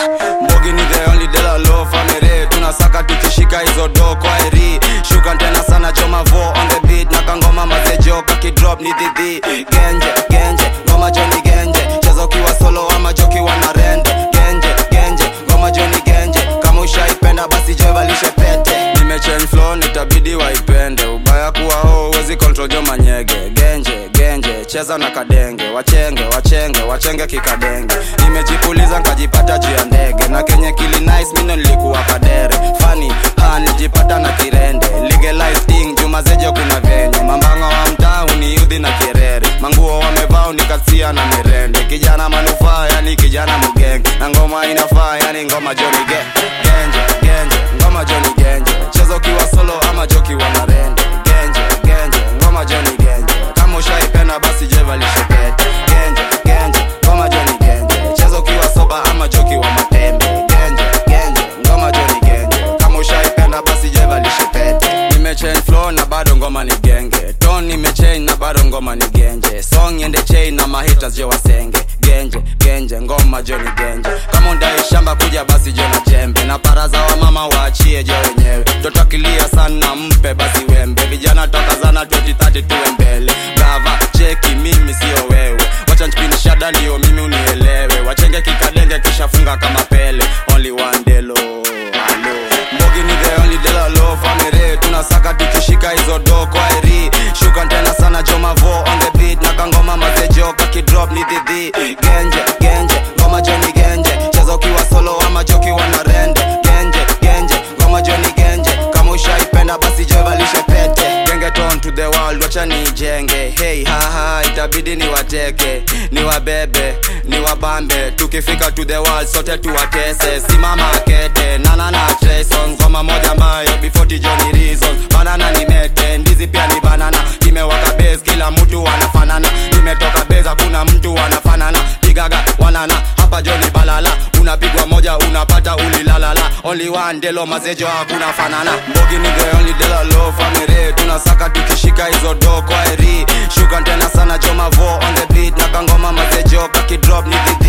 Mbogi ni the only de la low family. Tunasaka tukishika hizo do kwa eri. Shuka tena sana choma vo on the beat. Nakangoma mazejo kakidrop ni dhidhi. Genje, genje, ngoma joni genje. Cheza ukiwa solo ama joki wana rende. Genje, genje, ngoma joni genje. Kama ushaipenda basi jevalishe pete. Nimechange flow nitabidi waipende. Ubaya kuwa ho uwezi control jo manyege. Genje, genje, cheza na kadenge. Wachenge, wachenge, wachenge kikadenge. Nimejipuliza nkajipata juu ya ndege. Na kenye kili nice mino nilikuwa kadere. Funny, nilijipata na kirende. Legalize thing, jumazejo kuna venye. Mambanga wa mtaa uniudhi na kirere. Manguo wamevaa unikasia na mirende. Kijana manufaa yani kijana mugenge. Na ngoma inafaa yani ngoma joni genje, genje, ngoma joni genje. Cheza ukiwa solo ama joki wana rende. Genje, genje, ngoma joni genje. Kama ushaipenda basi jevalishe pete. Genje, genje, ngoma joni genje. Cheza ukiwa soba ama joki wa matembe. Genje, genje, ngoma joni genje. Kama ushaipenda basi jevalishe pete. Nimechange flow na bado ngoma ni genge. Tone nimechange na bado ngoma ni genje. Song yende chain na mahitas je wasenge. Genje, genje, ngoma joni genje. Kama undai shamba kuja basi jona jembe. Na paraza wa mama waachie je wenyewe. Toto akilia sana mpe basi wembe. Vijana toka zana 2030 tuwe mbele. Gava, cheki mimi sio wewe. Wacha nchipini shada ndio mimi unielewe. Wachenge kikadenge kisha funga kama Pele. Only one day low, hello. Mbogi ni the only de la low family. Tunasaka tukishika hizo do kwa eri. Shuka tena sana choma vo on the beat. Nakangoma mazejo kakidrop ni dhidhi. Genje, genje, ngoma joni genje. Cheza ukiwa solo ama joki wana rende. Genje, genje, ngoma joni genje. Kama ushaipenda basi jevalishe pete. Genge turn to the world wacha ni jenge. Hey haha itabidi ni wateke. Ni wabebe, ni wabambe. Tukifika to the world sote tuwatese. Simama kete, nana na Trayson. Ngoma moja mayo before tijoni reason. Banana ni mete, ndizi pia ni banana. Nimewaka base kila mtu wanafanana. Nimetoka base hakuna mtu wanafanana. Pigaga wanana, hapa joni balala. Unapigwa moja unapata ulilalala. Only one delo mazejo hakuna fanana. Mbogi ni the only de la low family. Tunasaka tukishika hizo do kwa eri. Shuka tena sana choma vo on the beat. Nakangoma mazejo kakidrop ni dhidhi.